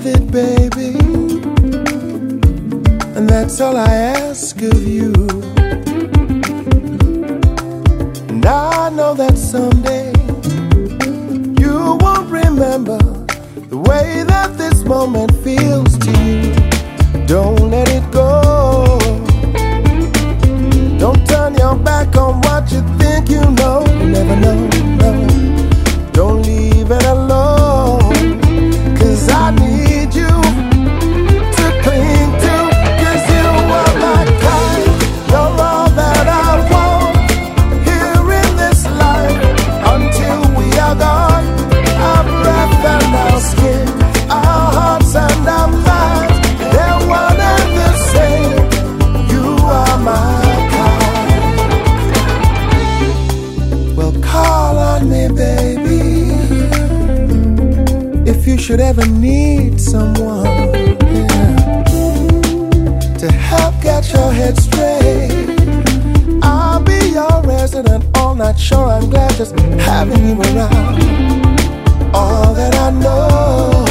with it, baby. And that's all I ask of you. And I know that someday you won't remember the way that this moment feels to you. Don't let it go. Don't turn your back on what you think you know. You never know, no. Don't leave it alone, 'cause I need you to cling to. 'Cause you are my kind, you're all that I want here in this life. Until we are gone, our breath and our skin, our hearts and our minds, they're one and the same. You are my kind. Well, call on me, baby, if you should ever need someone, yeah, to help get your head straight. I'll be your resident all night, sure I'm glad just having you around. All that I know